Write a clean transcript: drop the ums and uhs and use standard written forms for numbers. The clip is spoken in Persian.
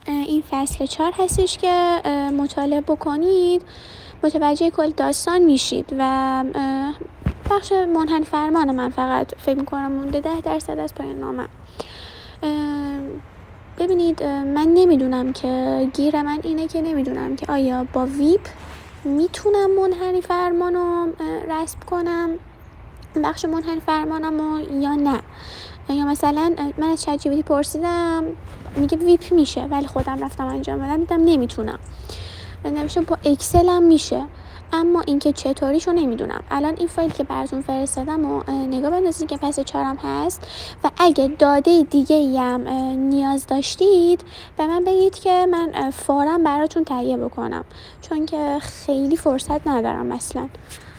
این فصل 4 هستش که مطالعه بکنید متوجه کل داستان میشید و بخش منحنی فرمان من فقط فکر میکنم مونده 10% از پایان نامه. ببینید من نمیدونم که گیر من اینه که نمیدونم که آیا با ویپ میتونم منحنی فرمانو رسم کنم بخش منحنی فرمانمو یا نه، یا مثلا من از چت جی پی تی پرسیدم میگه ویپ میشه ولی خودم رفتم انجام بدم دیدم نمیتونم. نمیشه با اکسل هم میشه اما اینکه چطوریشو نمیدونم. الان این فایل که براتون فرستادم و نگاه بندازید که فصل 4 هست و اگه داده دیگه هم نیاز داشتید به من بگید که من فوراً براتون تهیه بکنم چون که خیلی فرصت ندارم اصلا.